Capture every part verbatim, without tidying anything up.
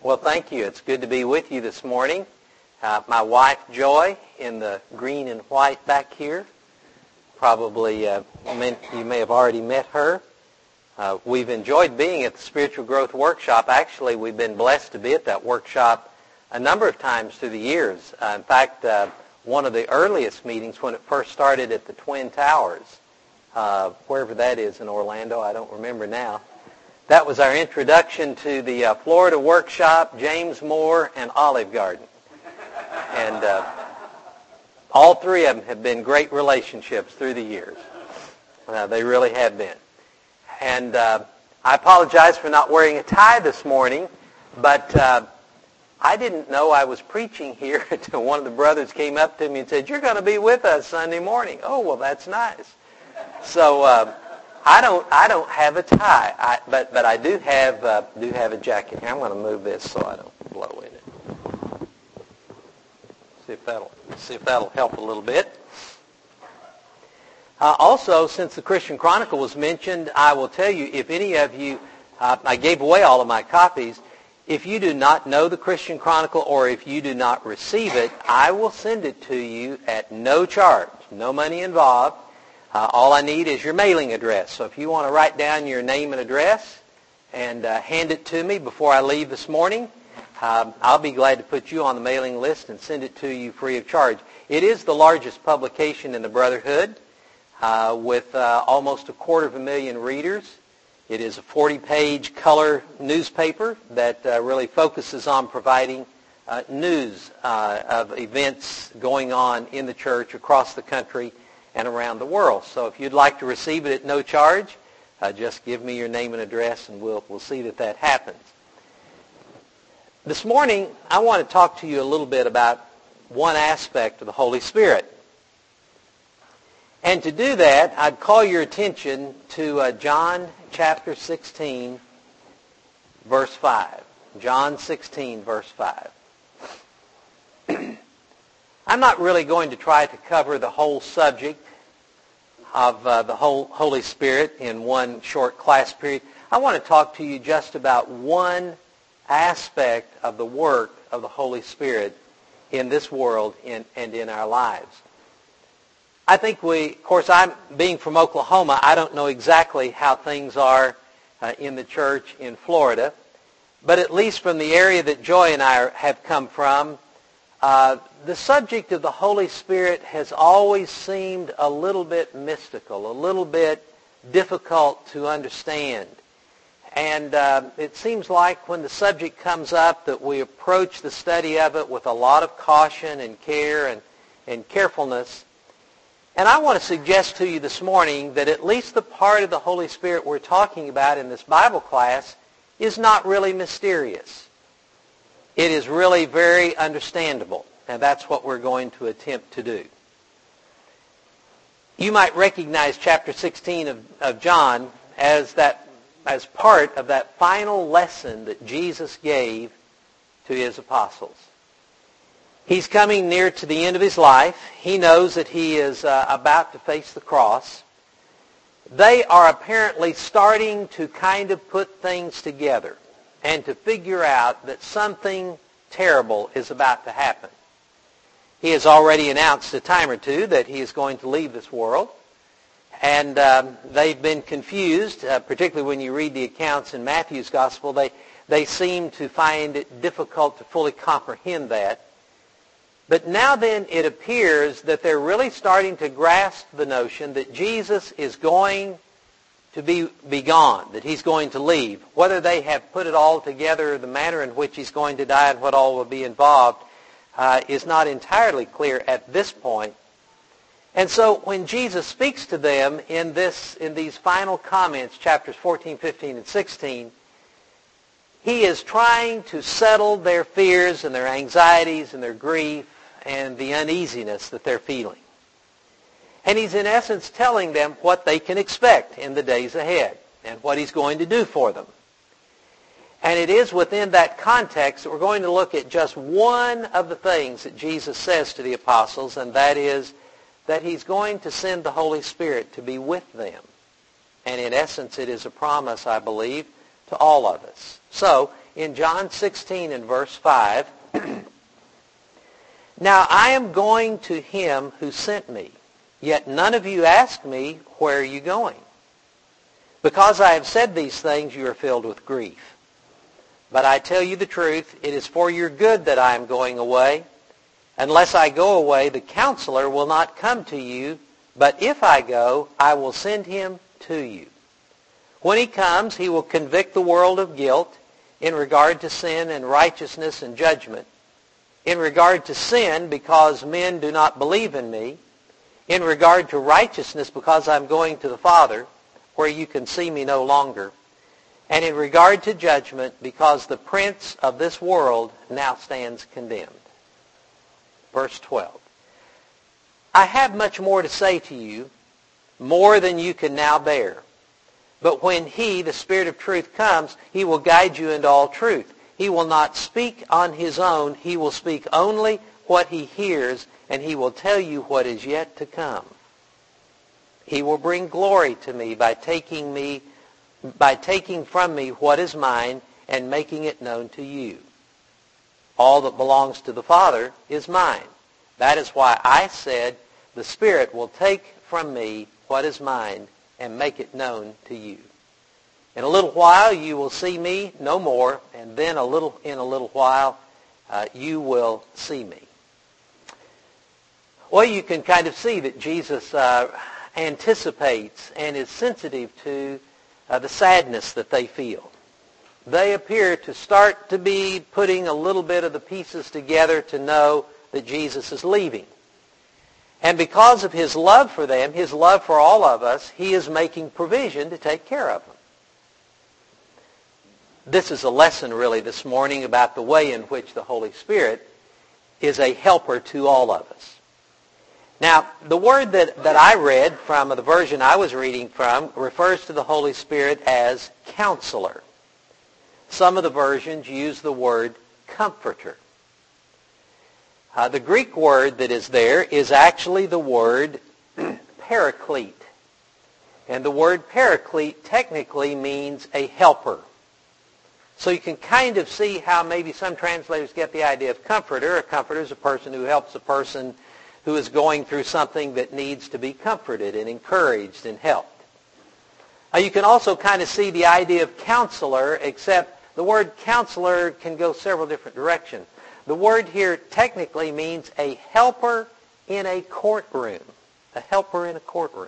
Well, thank you. It's good to be with you this morning. Uh, my wife, Joy, in the green and white back here. Probably uh, you may have already met her. Uh, we've enjoyed being at the Spiritual Growth Workshop. Actually, we've been blessed to be at that workshop a number of times through the years. Uh, in fact, uh, one of the earliest meetings when it first started at the Twin Towers, uh, wherever that is in Orlando, I don't remember now. That was our introduction to the uh, Florida Workshop, James Moore, and Olive Garden. And uh, all three of them have been great relationships through the years. Uh, they really have been. And uh, I apologize for not wearing a tie this morning, but uh, I didn't know I was preaching here until one of the brothers came up to me and said, "You're going to be with us Sunday morning." Oh, well, that's nice. So uh, I don't I don't have a tie, I, but but I do have uh, do have a jacket here. I'm going to move this so I don't blow in it. See if that'll see if that'll help a little bit. Uh, also, since the Christian Chronicle was mentioned, I will tell you, if any of you, uh, I gave away all of my copies. If you do not know the Christian Chronicle or if you do not receive it, I will send it to you at no charge, no money involved. Uh, all I need is your mailing address. So if you want to write down your name and address and uh, hand it to me before I leave this morning, um, I'll be glad to put you on the mailing list and send it to you free of charge. It is the largest publication in the Brotherhood uh, with uh, almost a quarter of a million readers. It is a forty-page color newspaper that uh, really focuses on providing uh, news uh, of events going on in the church across the country and around the world. So if you'd like to receive it at no charge, uh, just give me your name and address and we'll, we'll see that that happens. This morning, I want to talk to you a little bit about one aspect of the Holy Spirit. And to do that, I'd call your attention to uh, John chapter sixteen, verse five. John sixteen, verse five. I'm not really going to try to cover the whole subject of uh, the whole Holy Spirit in one short class period. I want to talk to you just about one aspect of the work of the Holy Spirit in this world in, and in our lives. I think we, of course, I'm being from Oklahoma, I don't know exactly how things are uh, in the church in Florida, but at least from the area that Joy and I are, have come from, uh, the subject of the Holy Spirit has always seemed a little bit mystical, a little bit difficult to understand. And uh, it seems like when the subject comes up that we approach the study of it with a lot of caution and care and, and carefulness. And I want to suggest to you this morning that at least the part of the Holy Spirit we're talking about in this Bible class is not really mysterious. It is really very understandable, and that's what we're going to attempt to do. You might recognize chapter sixteen of, of John as that as part of that final lesson that Jesus gave to his apostles. He's coming near to the end of his life. He knows that he is uh, about to face the cross. They are apparently starting to kind of put things together and to figure out that something terrible is about to happen. He has already announced a time or two that he is going to leave this world. And um, they've been confused, uh, particularly when you read the accounts in Matthew's Gospel. They, they seem to find it difficult to fully comprehend that. But now then it appears that they're really starting to grasp the notion that Jesus is going to be, be gone, that he's going to leave. Whether they have put it all together, the manner in which he's going to die and what all will be involved uh, is not entirely clear at this point. And so when Jesus speaks to them in this, in these final comments, chapters fourteen, fifteen, and sixteen, he is trying to settle their fears and their anxieties and their grief and the uneasiness that they're feeling. And he's in essence telling them what they can expect in the days ahead and what he's going to do for them. And it is within that context that we're going to look at just one of the things that Jesus says to the apostles, and that is that he's going to send the Holy Spirit to be with them. And in essence, it is a promise, I believe, to all of us. So, in John sixteen and verse five, "Now I am going to him who sent me, yet none of you ask me, where are you going? Because I have said these things, you are filled with grief. But I tell you the truth, it is for your good that I am going away. Unless I go away, the Counselor will not come to you, but if I go, I will send him to you. When he comes, he will convict the world of guilt in regard to sin and righteousness and judgment. In regard to sin, because men do not believe in me. In regard to righteousness, because I'm going to the Father, where you can see me no longer. And in regard to judgment, because the prince of this world now stands condemned." Verse twelve. "I have much more to say to you, more than you can now bear. But when he, the Spirit of truth, comes, he will guide you into all truth. He will not speak on his own. He will speak only what he hears, and he will tell you what is yet to come. He will bring glory to me by taking me, by taking from me what is mine and making it known to you. All that belongs to the Father is mine. That is why I said, the Spirit will take from me what is mine and make it known to you. In a little while you will see me no more, and then a little in a little while uh, you will see me." Well, you can kind of see that Jesus uh, anticipates and is sensitive to uh, the sadness that they feel. They appear to start to be putting a little bit of the pieces together to know that Jesus is leaving. And because of his love for them, his love for all of us, he is making provision to take care of them. This is a lesson really this morning about the way in which the Holy Spirit is a helper to all of us. Now, the word that, that I read from the version I was reading from refers to the Holy Spirit as Counselor. Some of the versions use the word Comforter. Uh, the Greek word that is there is actually the word Paraclete. And the word Paraclete technically means a helper. So you can kind of see how maybe some translators get the idea of comforter. A comforter is a person who helps a person who is going through something that needs to be comforted and encouraged and helped. Uh, you can also kind of see the idea of counselor, except the word counselor can go several different directions. The word here technically means a helper in a courtroom. A helper in a courtroom.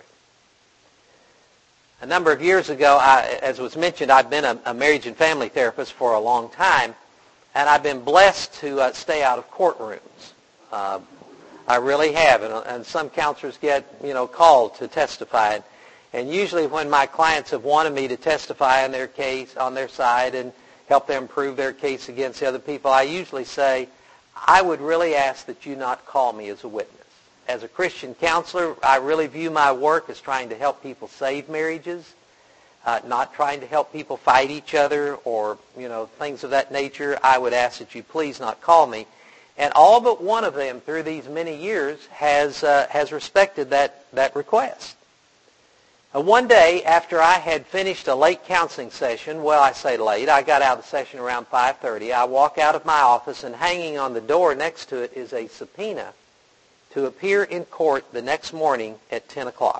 A number of years ago, I, as was mentioned, I've been a, a marriage and family therapist for a long time, and I've been blessed to uh, stay out of courtrooms. Uh, I really have, and, and some counselors get, you know, called to testify. And, and usually when my clients have wanted me to testify on their case, on their side, and help them prove their case against the other people, I usually say, I would really ask that you not call me as a witness. As a Christian counselor, I really view my work as trying to help people save marriages, uh, not trying to help people fight each other or, you know, things of that nature. I would ask that you please not call me. And all but one of them through these many years has uh, has respected that, that request. Uh, one day after I had finished a late counseling session, well, I say late, I got out of the session around five thirty. I walk out of my office, and hanging on the door next to it is a subpoena to appear in court the next morning at ten o'clock.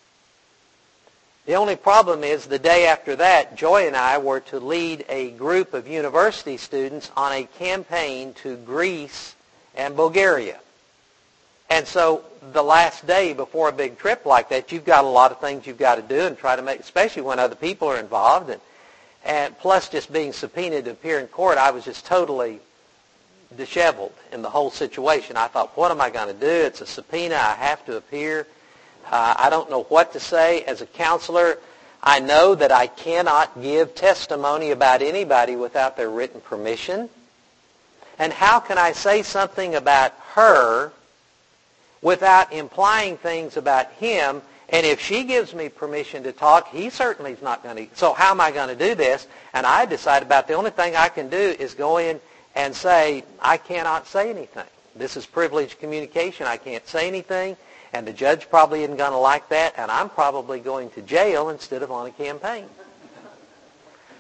The only problem is the day after that, Joy and I were to lead a group of university students on a campaign to Greece and Bulgaria. And so the last day before a big trip like that, you've got a lot of things you've got to do and try to make, especially when other people are involved. And, and plus just being subpoenaed to appear in court, I was just totally disheveled in the whole situation. I thought, what am I going to do? It's a subpoena. I have to appear. Uh, I don't know what to say. As a counselor, I know that I cannot give testimony about anybody without their written permission. And how can I say something about her without implying things about him? And if she gives me permission to talk, he certainly is not going to. So how am I going to do this? And I decided about the only thing I can do is go in and say, I cannot say anything. This is privileged communication. I can't say anything. And the judge probably isn't going to like that. And I'm probably going to jail instead of on a campaign.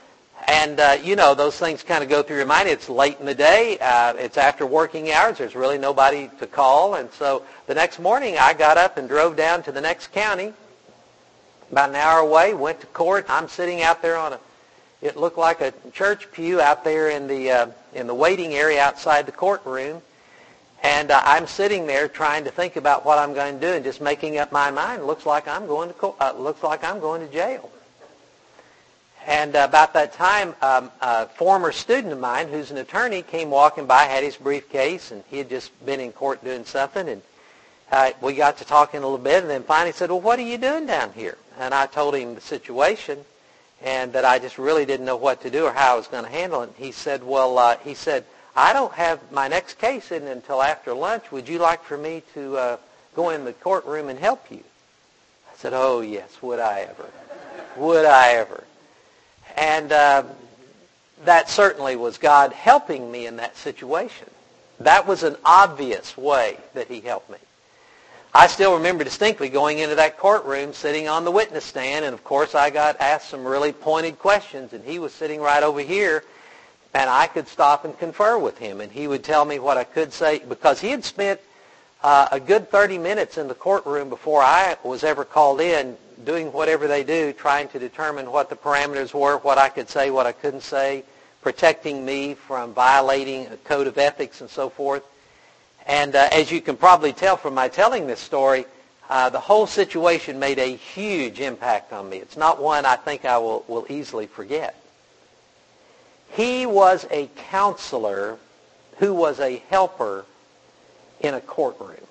And, uh, you know, those things kind of go through your mind. It's late in the day. Uh, it's after working hours. There's really nobody to call. And so the next morning I got up and drove down to the next county, about an hour away, went to court. I'm sitting out there on a, it looked like a church pew out there in the, uh, in the waiting area outside the courtroom. And uh, I'm sitting there trying to think about what I'm going to do and just making up my mind. Looks like I'm going to co- uh, looks like I'm going to jail. And uh, about that time, um, a former student of mine, who's an attorney, came walking by, had his briefcase, and he had just been in court doing something. And uh, we got to talking a little bit, and then finally said, "Well, what are you doing down here?" And I told him the situation, and that I just really didn't know what to do or how I was going to handle it. And he said, "Well," uh, he said. I don't have my next case in until after lunch. Would you like for me to uh, go in the courtroom and help you? I said, "Oh, yes, would I ever. Would I ever." And uh, that certainly was God helping me in that situation. That was an obvious way that he helped me. I still remember distinctly going into that courtroom, sitting on the witness stand, and of course I got asked some really pointed questions, and he was sitting right over here. And I could stop and confer with him, and he would tell me what I could say, because he had spent uh, a good thirty minutes in the courtroom before I was ever called in, doing whatever they do, trying to determine what the parameters were, what I could say, what I couldn't say, protecting me from violating a code of ethics and so forth. And uh, as you can probably tell from my telling this story, uh, the whole situation made a huge impact on me. It's not one I think I will, will easily forget. He was a counselor who was a helper in a courtroom.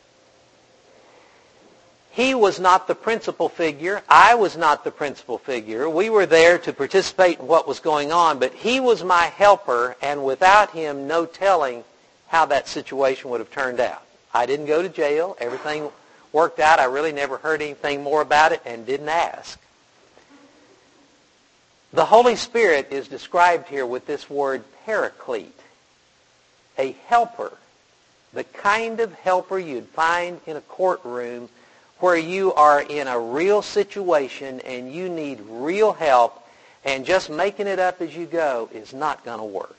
He was not the principal figure. I was not the principal figure. We were there to participate in what was going on, but he was my helper, and without him, no telling how that situation would have turned out. I didn't go to jail. Everything worked out. I really never heard anything more about it and didn't ask. The Holy Spirit is described here with this word paraclete, a helper, the kind of helper you'd find in a courtroom where you are in a real situation and you need real help, and just making it up as you go is not going to work.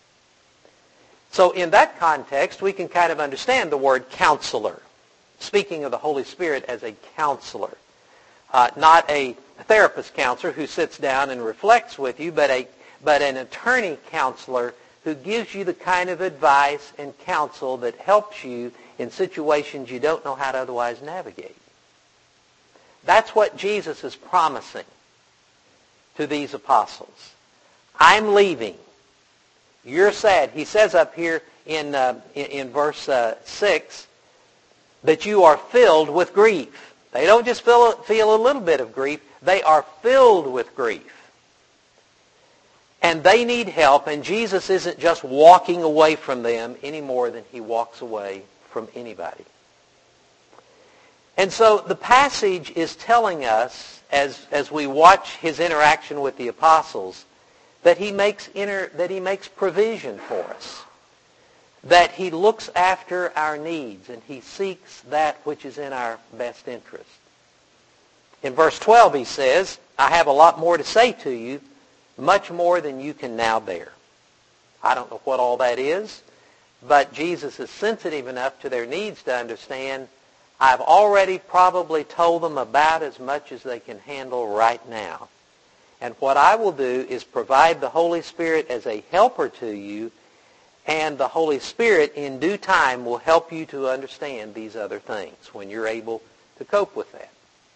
So in that context, we can kind of understand the word counselor, speaking of the Holy Spirit as a counselor. Uh, not a therapist counselor who sits down and reflects with you, but a but an attorney counselor who gives you the kind of advice and counsel that helps you in situations you don't know how to otherwise navigate. That's what Jesus is promising to these apostles. I'm leaving. You're sad. He says up here in uh, in, in verse uh, six that you are filled with grief. They don't just feel, feel a little bit of grief. They are filled with grief. And they need help, and Jesus isn't just walking away from them any more than he walks away from anybody. And so the passage is telling us, as, as we watch his interaction with the apostles, that he makes inter, that he makes provision for us, that he looks after our needs, and he seeks that which is in our best interest. In verse twelve he says, "I have a lot more to say to you, much more than you can now bear." I don't know what all that is, but Jesus is sensitive enough to their needs to understand, I've already probably told them about as much as they can handle right now. And what I will do is provide the Holy Spirit as a helper to you, and the Holy Spirit in due time will help you to understand these other things when you're able to cope with that.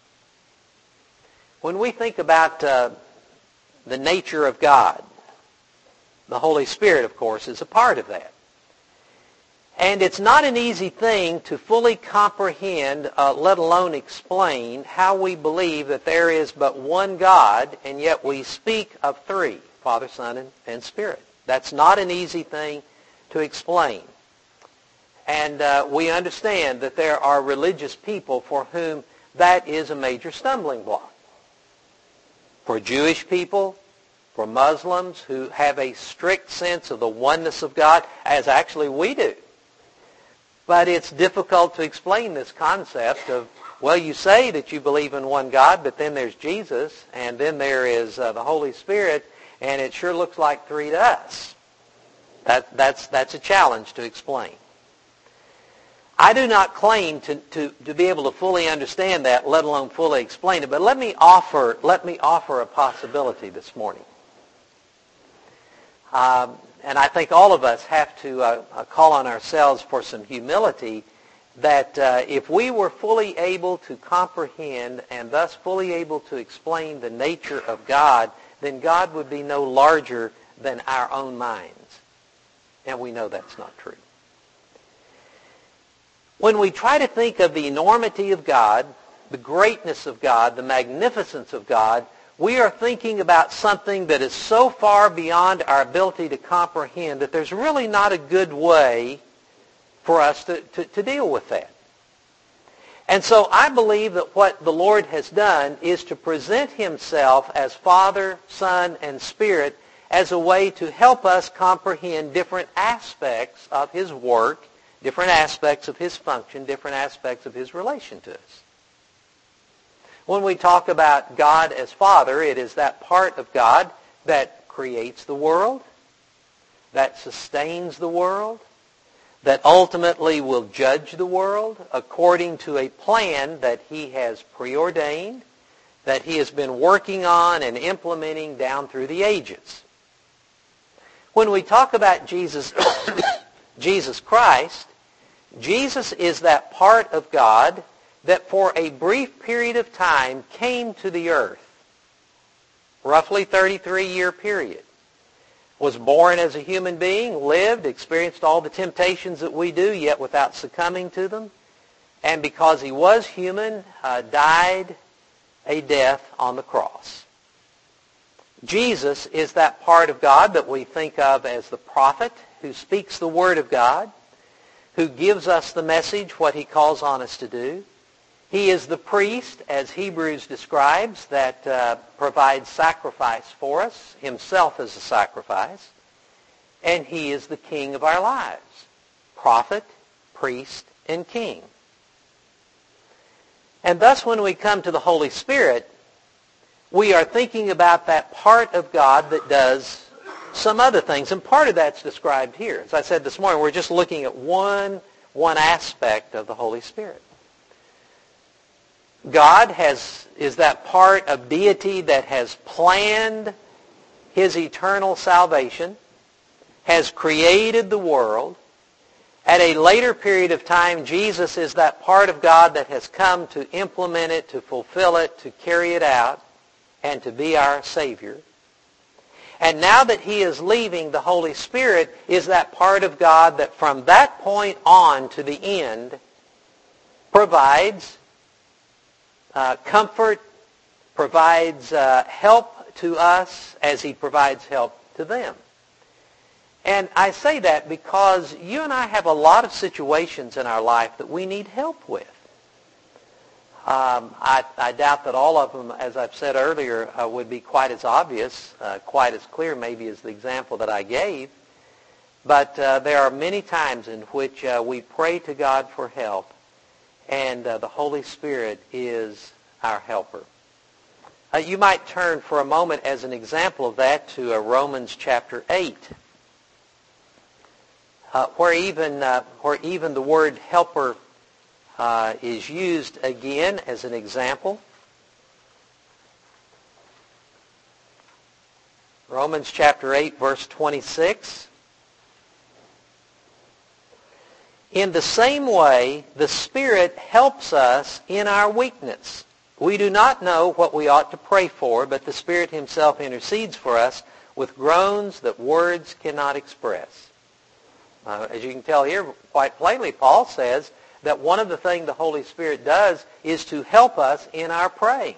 When we think about uh, the nature of God, the Holy Spirit, of course, is a part of that. And it's not an easy thing to fully comprehend, uh, let alone explain, how we believe that there is but one God, and yet we speak of three, Father, Son, and, and Spirit. That's not an easy thing to explain. And uh, we understand that there are religious people for whom that is a major stumbling block. For Jewish people, for Muslims who have a strict sense of the oneness of God, as actually we do. But it's difficult to explain this concept of, well, you say that you believe in one God, but then there's Jesus, and then there is uh, the Holy Spirit, and it sure looks like three to us. That, that's, that's a challenge to explain. I do not claim to, to, to be able to fully understand that, let alone fully explain it, but let me offer, let me offer a possibility this morning. Um, and I think all of us have to uh, uh, call on ourselves for some humility that uh, if we were fully able to comprehend and thus fully able to explain the nature of God, then God would be no larger than our own minds. And we know that's not true. When we try to think of the enormity of God, the greatness of God, the magnificence of God, we are thinking about something that is so far beyond our ability to comprehend that there's really not a good way for us to, to, to deal with that. And so I believe that what the Lord has done is to present himself as Father, Son, and Spirit as a way to help us comprehend different aspects of his work, different aspects of his function, different aspects of his relation to us. When we talk about God as Father, it is that part of God that creates the world, that sustains the world, that ultimately will judge the world according to a plan that he has preordained, that he has been working on and implementing down through the ages. When we talk about Jesus, Jesus Christ, Jesus is that part of God that for a brief period of time came to the earth, roughly thirty-three year period, was born as a human being, lived, experienced all the temptations that we do, yet without succumbing to them, and because he was human, uh, died a death on the cross. Jesus is that part of God that we think of as the prophet who speaks the word of God, who gives us the message, what he calls on us to do. He is the priest, as Hebrews describes, that uh, provides sacrifice for us, himself as a sacrifice. And he is the king of our lives, prophet, priest, and king. And thus when we come to the Holy Spirit, we are thinking about that part of God that does some other things. And part of that's described here. As I said this morning, we're just looking at one, one aspect of the Holy Spirit. God has is that part of deity that has planned his eternal salvation, has created the world. At a later period of time, Jesus is that part of God that has come to implement it, to fulfill it, to carry it out, and to be our Savior. And now that he is leaving, the Holy Spirit is that part of God that from that point on to the end provides uh, comfort, provides uh, help to us as he provides help to them. And I say that because you and I have a lot of situations in our life that we need help with. Um, I, I doubt that all of them, as I've said earlier, uh, would be quite as obvious, uh, quite as clear maybe as the example that I gave. But uh, there are many times in which uh, we pray to God for help, and uh, the Holy Spirit is our helper. Uh, you might turn for a moment as an example of that to uh, Romans chapter eight, uh, where even uh, where even the word helper uh, is used again as an example. Romans chapter eight, verse twenty-six. In the same way, the Spirit helps us in our weakness. We do not know what we ought to pray for, but the Spirit himself intercedes for us with groans that words cannot express. Uh, as you can tell here, quite plainly, Paul says that one of the things the Holy Spirit does is to help us in our praying.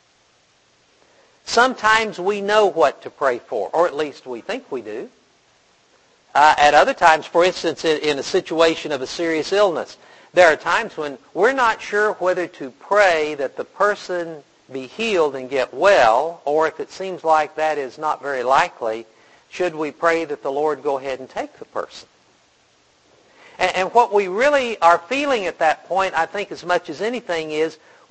Sometimes we know what to pray for, or at least we think we do. Uh, at other times, for instance, in, in a situation of a serious illness, there are times when we're not sure whether to pray that the person be healed and get well, or if it seems like that is not very likely, should we pray that the Lord go ahead and take the person? And, and what we really are feeling at that point, I think as much as anything, is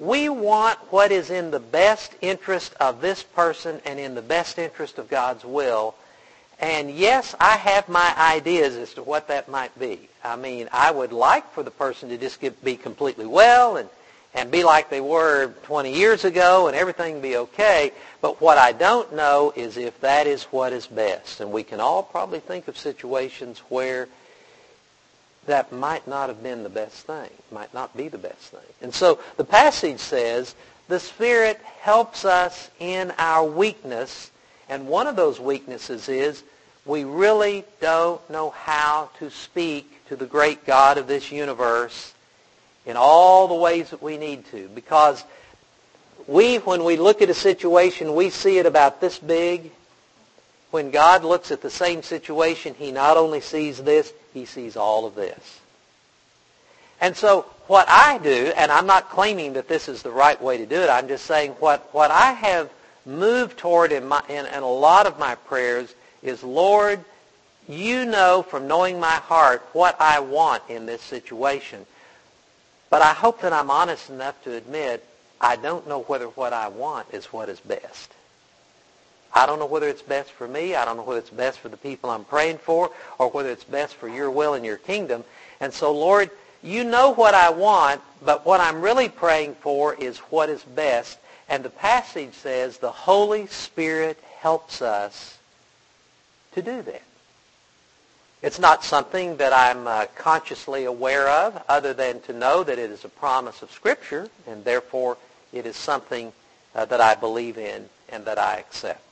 We want what is in the best interest of this person and in the best interest of God's will. And yes, I have my ideas as to what that might be. I mean, I would like for the person to just get, be completely well and, and be like they were twenty years ago and everything be okay. But what I don't know is if that is what is best. And we can all probably think of situations where that might not have been the best thing, might not be the best thing. And so the passage says the Spirit helps us in our weakness, and one of those weaknesses is we really don't know how to speak to the great God of this universe in all the ways that we need to, because we, when we look at a situation, we see it about this big. When God looks at the same situation, He not only sees this, He sees all of this. And so what I do, and I'm not claiming that this is the right way to do it, I'm just saying what, what I have moved toward in, my, in, in a lot of my prayers is, Lord, you know from knowing my heart what I want in this situation. But I hope that I'm honest enough to admit I don't know whether what I want is what is best. I don't know whether it's best for me. I don't know whether it's best for the people I'm praying for, or whether it's best for your will and your kingdom. And so, Lord, you know what I want, but what I'm really praying for is what is best. And the passage says the Holy Spirit helps us to do that. It's not something that I'm uh, consciously aware of, other than to know that it is a promise of Scripture, and therefore it is something uh, that I believe in and that I accept.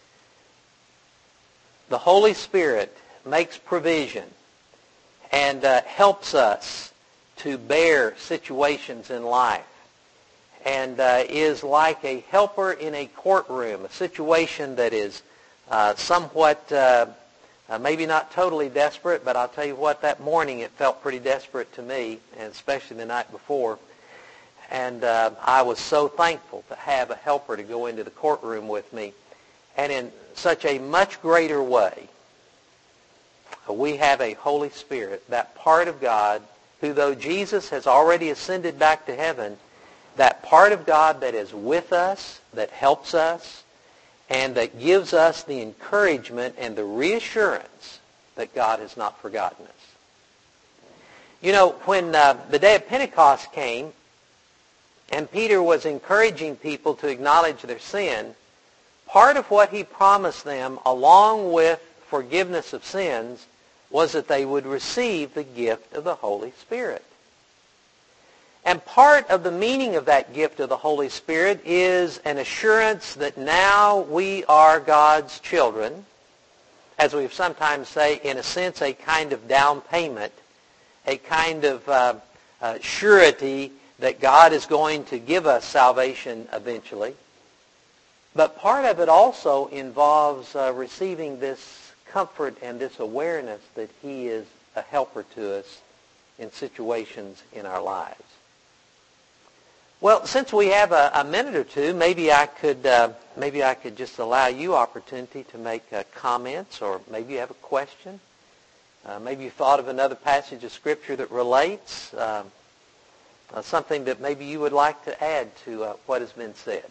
The Holy Spirit makes provision and uh, helps us to bear situations in life, and uh, is like a helper in a courtroom, a situation that is uh, somewhat, uh, uh, maybe not totally desperate, but I'll tell you what, that morning it felt pretty desperate to me, and especially the night before. And uh, I was so thankful to have a helper to go into the courtroom with me. And in such a much greater way, we have a Holy Spirit, that part of God who, though Jesus has already ascended back to heaven, that part of God that is with us, that helps us, and that gives us the encouragement and the reassurance that God has not forgotten us. You know, when uh, the day of Pentecost came, and Peter was encouraging people to acknowledge their sin, part of what he promised them, along with forgiveness of sins, was that they would receive the gift of the Holy Spirit. And part of the meaning of that gift of the Holy Spirit is an assurance that now we are God's children, as we sometimes say, in a sense, a kind of down payment, a kind of uh, uh, surety that God is going to give us salvation eventually. But part of it also involves uh, receiving this comfort and this awareness that He is a helper to us in situations in our lives. Well, since we have a, a minute or two, maybe I could uh, maybe I could just allow you opportunity to make uh, comments, or maybe you have a question. Uh, maybe you thought of another passage of Scripture that relates, uh, uh, something that maybe you would like to add to uh, what has been said.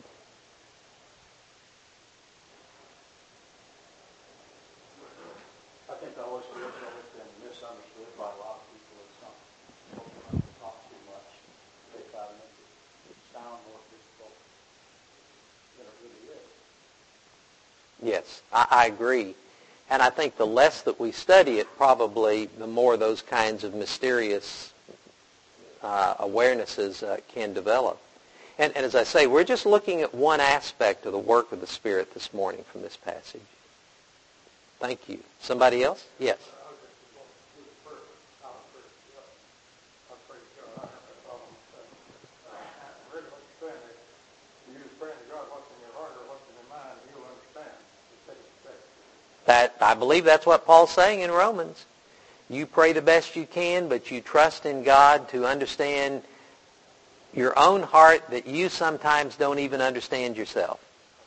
I think I always feel that it's been misunderstood by a lot of people. It's not spoken about, not too much. They try to make it sound more difficult than it really is. Yes, I, I agree. And I think the less that we study it, probably the more those kinds of mysterious uh, awarenesses uh, can develop. And, and as I say, we're just looking at one aspect of the work of the Spirit this morning from this passage. Thank you. Somebody else? Yes. That, I believe that's what Paul's saying in Romans. You pray the best you can, but you trust in God to understand your own heart that you sometimes don't even understand yourself.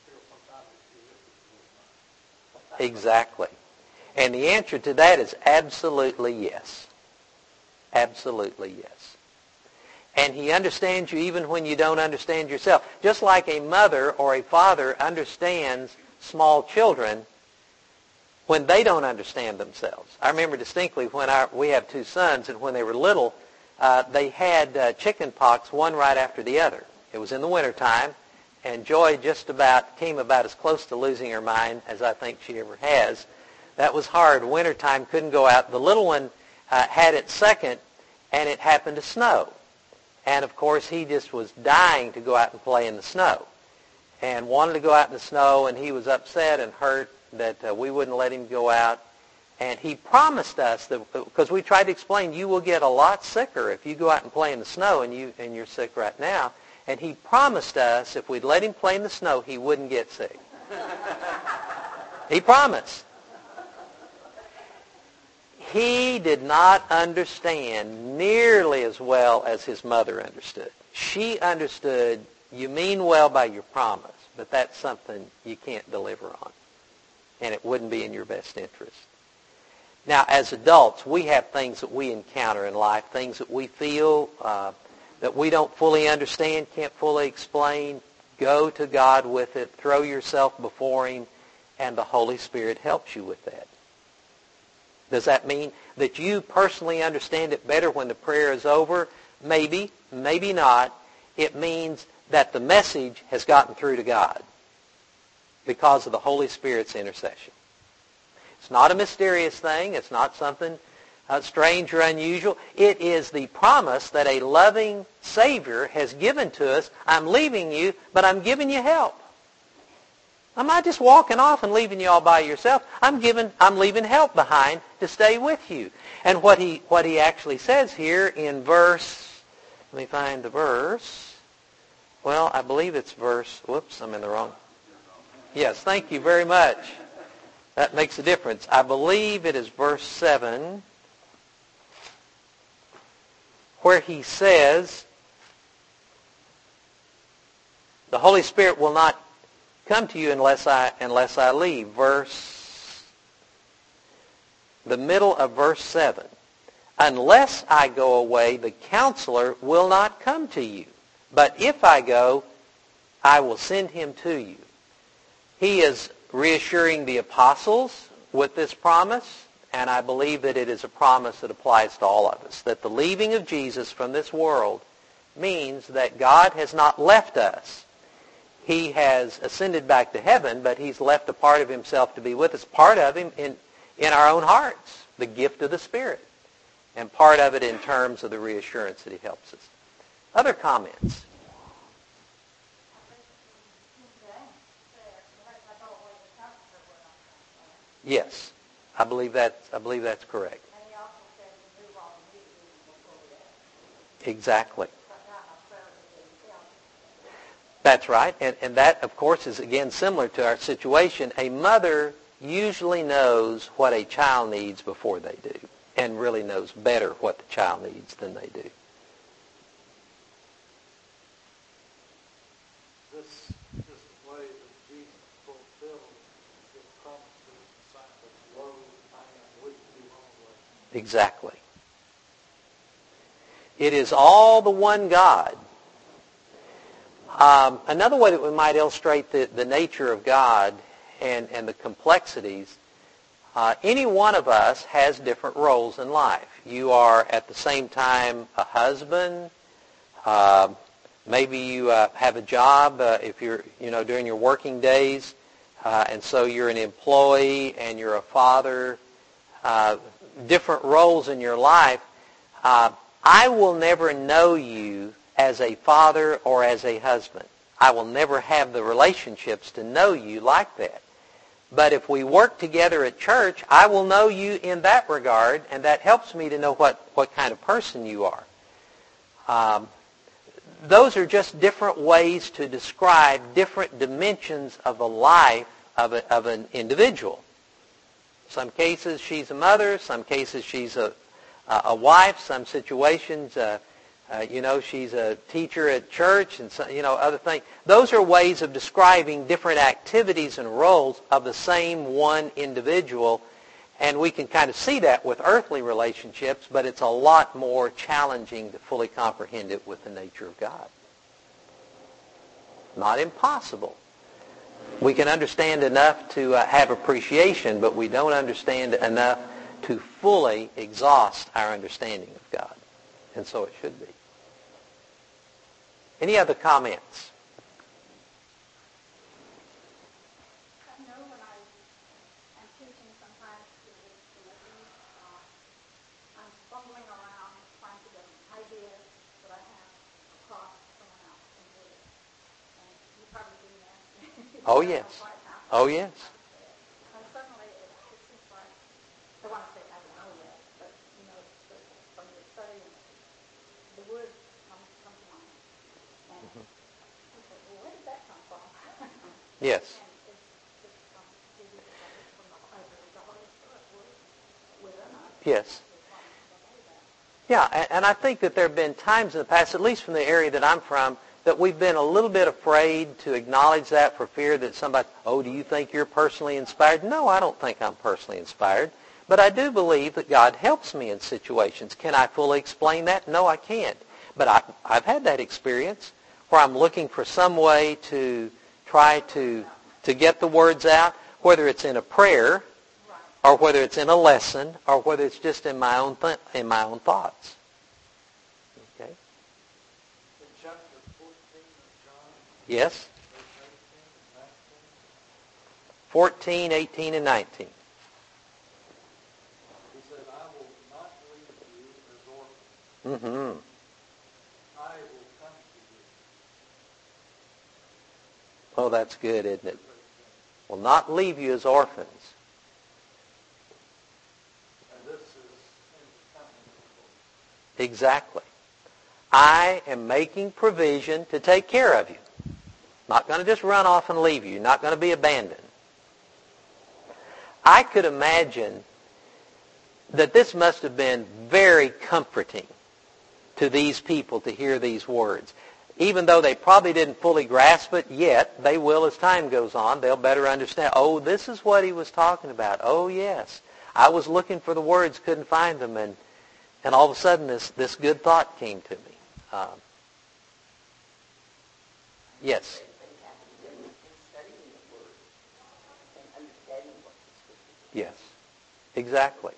Exactly. And the answer to that is absolutely yes. Absolutely yes. And he understands you even when you don't understand yourself. Just like a mother or a father understands small children when they don't understand themselves. I remember distinctly when our, we have two sons, and when they were little, uh, they had uh, chicken pox one right after the other. It was in the wintertime, and Joy just about came about as close to losing her mind as I think she ever has. That was hard. Wintertime, couldn't go out. The little one uh, had it second, and it happened to snow. And, of course, he just was dying to go out and play in the snow and wanted to go out in the snow, and he was upset and hurt that uh, we wouldn't let him go out. And he promised us, that because we tried to explain, you will get a lot sicker if you go out and play in the snow, and, you, and you're sick right now. And he promised us if we'd let him play in the snow, he wouldn't get sick. He promised. He did not understand nearly as well as his mother understood. She understood, you mean well by your promise, but that's something you can't deliver on, and it wouldn't be in your best interest. Now, as adults, we have things that we encounter in life, things that we feel uh, that we don't fully understand, can't fully explain. Go to God with it. Throw yourself before Him, and the Holy Spirit helps you with that. Does that mean that you personally understand it better when the prayer is over? Maybe, maybe not. It means that the message has gotten through to God because of the Holy Spirit's intercession. It's not a mysterious thing. It's not something uh, strange or unusual. It is the promise that a loving Savior has given to us. I'm leaving you, but I'm giving you help. I'm not just walking off and leaving you all by yourself. I'm giving, I'm leaving help behind to stay with you. And what he what he actually says here in verse, let me find the verse. Well, I believe it's verse, whoops, I'm in the wrong. Yes, thank you very much. That makes a difference. I believe it is verse seven, where he says, the Holy Spirit will not come to you unless I unless I leave. Verse, the middle of verse seven. Unless I go away, the Counselor will not come to you. But if I go, I will send him to you. He is reassuring the apostles with this promise, and I believe that it is a promise that applies to all of us, that the leaving of Jesus from this world means that God has not left us. He has ascended back to heaven, but He's left a part of Himself to be with us, part of Him in, in our own hearts, the gift of the Spirit, and part of it in terms of the reassurance that He helps us. Other comments? Yes, I believe that. I believe that's correct. Exactly. That's right. And, and that, of course, is, again, similar to our situation. A mother usually knows what a child needs before they do, and really knows better what the child needs than they do. This is the way that Jesus fulfilled His promise to His disciples. Lo, I am with you always. Exactly. It is all the one God. Um, another way that we might illustrate the, the nature of God and, and the complexities, uh, any one of us has different roles in life. You are at the same time a husband. Uh, maybe you uh, have a job uh, if you're, you know, during your working days, uh, and so you're an employee and you're a father. Uh, different roles in your life. Uh, I will never know you as a father or as a husband. I will never have the relationships to know you like that. But if we work together at church, I will know you in that regard, and that helps me to know what, what kind of person you are. Um, those are just different ways to describe different dimensions of the life of, a, of an individual. Some cases she's a mother, some cases she's a, a wife, some situations uh, Uh, you know, she's a teacher at church and, so, you know, other things. Those are ways of describing different activities and roles of the same one individual. And we can kind of see that with earthly relationships, but it's a lot more challenging to fully comprehend it with the nature of God. Not impossible. We can understand enough to uh, have appreciation, but we don't understand enough to fully exhaust our understanding of God. And so it should be. Any other comments? I know when I am teaching sometimes to the Philippians, uh, I'm fumbling around trying to get an idea that I have across someone else and do it. And you probably do that. Oh, yes. Oh, yes. And suddenly it, it seems like, I want to say I don't know yet, but you know, it's, from your study, the word comes, comes to mind. And mm-hmm. you say, well, where did that come from? Yes. And it's just from, maybe from the, the Holy Spirit within us. Yes. Yeah, and I think that there have been times in the past, at least from the area that I'm from, that we've been a little bit afraid to acknowledge that for fear that somebody, oh, do you think you're personally inspired? No, I don't think I'm personally inspired. But I do believe that God helps me in situations. Can I fully explain that? No, I can't. But I, I've had that experience where I'm looking for some way to try to, to get the words out, whether it's in a prayer or whether it's in a lesson or whether it's just in my own, th- in my own thoughts. Okay? Yes? fourteen, eighteen, and nineteen. He said, I will not leave you as orphans. Mm-hmm. I will come to you. Oh, that's good, isn't it? Will not leave you as orphans. And this is incomprehensible. Exactly. I am making provision to take care of you. Not going to just run off and leave you. Not going to be abandoned. I could imagine that this must have been very comforting to these people to hear these words. Even though they probably didn't fully grasp it yet, they will as time goes on. They'll better understand, oh, this is what he was talking about. Oh, yes. I was looking for the words, couldn't find them, and, and all of a sudden this, this good thought came to me. Um, yes. Yes, exactly.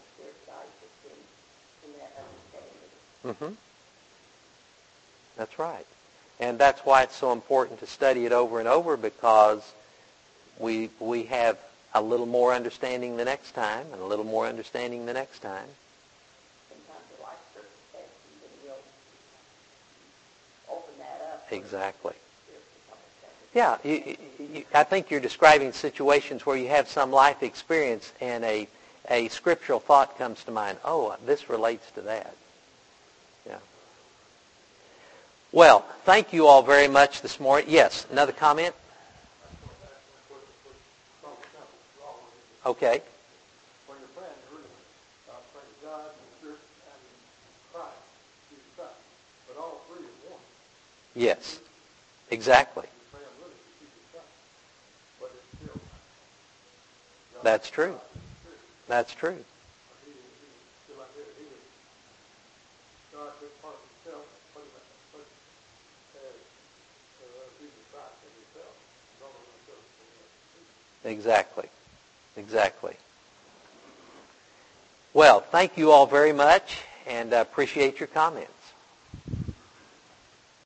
Mm-hmm. That's right. And that's why it's so important to study it over and over, because we we have a little more understanding the next time and a little more understanding the next time. Exactly. Yeah, you, you, I think you're describing situations where you have some life experience and a, a scriptural thought comes to mind. Oh, this relates to that. Yeah. Well, thank you all very much this morning. Yes, another comment? Okay. When you're praying, you're really uh, praying to God and Spirit and Christ, Jesus Christ. But all three are one. Yes, exactly. That's true. That's true. Exactly. Exactly. Well, thank you all very much, and I appreciate your comments.